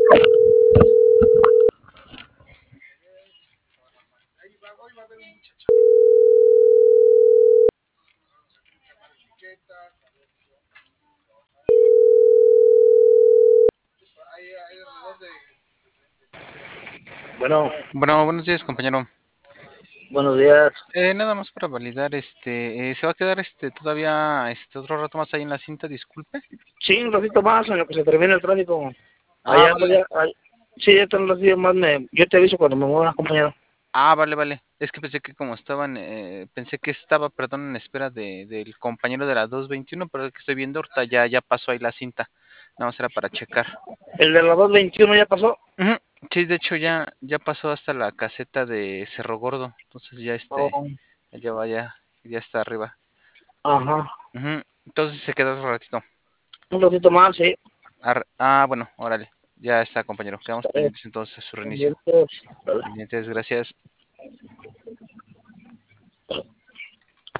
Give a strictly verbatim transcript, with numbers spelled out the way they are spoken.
Bueno, Bueno, buenos días, compañero. buenos días. Eh, nada más para validar, este, eh, ¿se va a quedar este todavía este otro rato más ahí en la cinta? Disculpe. Sí, un ratito más en lo que se termine el tráfico. Ah, Allá, pues vale. ya, ay- sí, ya están los días más. Me, yo te aviso cuando me mueva, compañero. Ah, vale, vale. Es que pensé que como estaban, eh, pensé que estaba, perdón, en espera de, del compañero de la dos veintiuno, pero que estoy viendo ahorita ya, ya pasó ahí la cinta. Nada más era para checar. El de la dos veintiuno ya pasó. Ujú. Sí, de hecho ya, ya pasó hasta la caseta de Cerro Gordo. Entonces ya este, Oh, ya vaya, ya está arriba. ajá. Ujú. Entonces se quedó otro ratito. Un ratito más, sí. Ar- ah, bueno, órale. Ya está, compañero. Quedamos Estaré pendientes entonces de su reinicio. pendientes. Pendientes, gracias.